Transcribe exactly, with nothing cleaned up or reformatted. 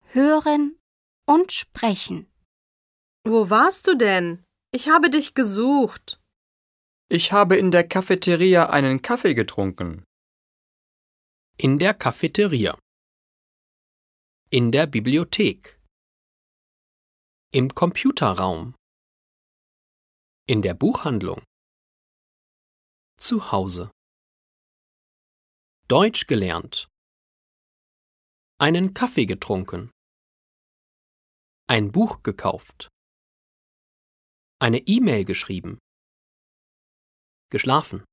hören und sprechen. Wo warst du denn? Ich habe dich gesucht. Ich habe in der Cafeteria einen Kaffee getrunken. In der Cafeteria. In der Bibliothek. Im Computerraum. In der Buchhandlung. Zu Hause. Deutsch gelernt. Einen Kaffee getrunken. Ein Buch gekauft. Eine E-Mail geschrieben. Geschlafen.